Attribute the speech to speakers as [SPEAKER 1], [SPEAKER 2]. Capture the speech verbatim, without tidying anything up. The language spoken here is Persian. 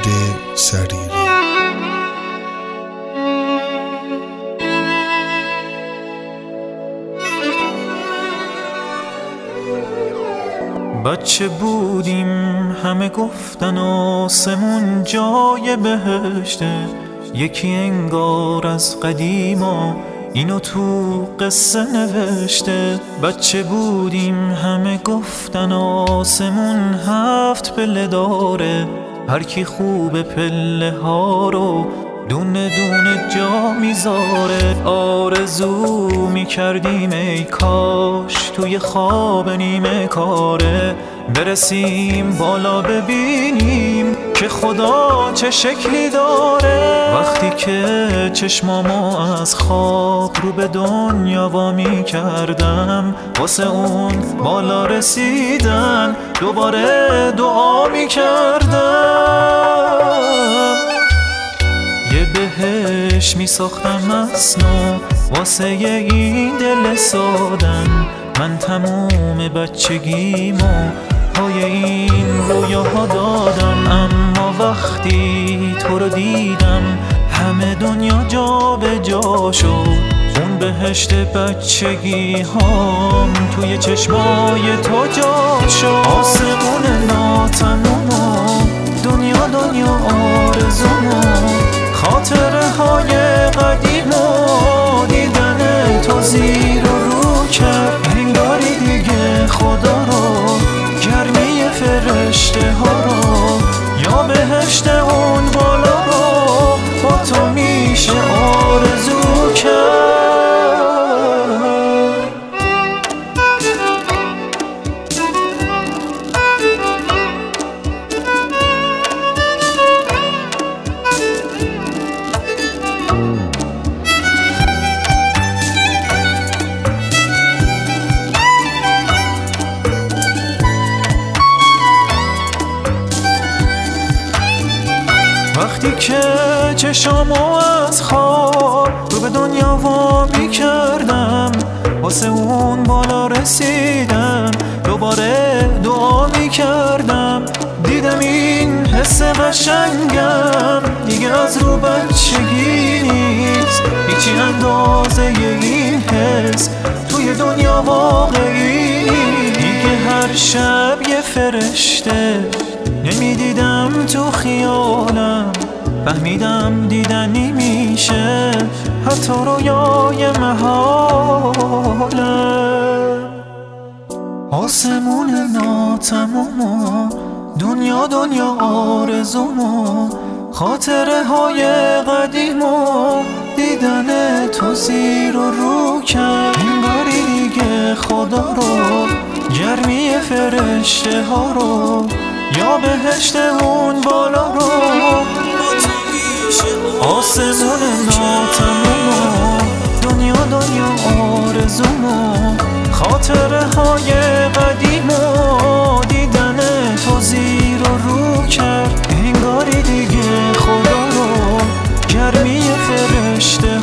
[SPEAKER 1] امید سریری.
[SPEAKER 2] بچه بودیم همه گفتن آسمون جای بهشته، یکی انگار از قدیما اینو تو قصه نوشته. بچه بودیم همه گفتن آسمون هفت پله داره، هر کی خوبه پله ها رو دونه دونه جا میذاره. آرزو میکردیم ای کاش توی خواب نیمه کاره برسیم بالا ببینیم که خدا چه شکلی داره. وقتی که چشمامو از خواب رو به دنیا وا میکردم واسه اون بالا رسیدن دوباره دعا میکردم. یه بهش می ساختم از نو واسه این دل سادن، من تموم بچگیمو پای این رویاها دادم. اما وقتی تو رو دیدم همه دنیا جا به جا شد، اون بهشت بچگی هام توی چشمای تو جا شد. آسمون ناتمومو دنیا دنیا آرزومو خاطره های قدیم و دیدن تو زیر و رو کرد، انگاری دیگه خدا رو گرمی فرشته ها رو یا بهشت اون بالا رو با تو میشه آرزو کرد. وقتی که چشامو از خواب رو به دنیا وا میکردم واسه اون بالا رسیدن دوباره دعا میکردم. دیدم این حس قشنگم دیگه از رو بچگی نیست، هیچی اندازه این حس توی دنیا واقعی. دیگه هر شب یه فرشته نمیدیدم تو خیالم، فهمیدم دیدنی میشه حتی رویای محالم. آسمون ناتمومو دنیا دنیا آرزومو خاطره های قدیمو دیدن تو زیر و رو کرد، انگاری دیگه خدا رو گرمی فرشته ها رو یا بهشت اون بالا رو. آسمون ناتمومو دنیا دنیا آرزومو خاطره های قدیمو دیدن تو زیر و رو کرد، انگاری دیگه خدا رو گرمی فرشته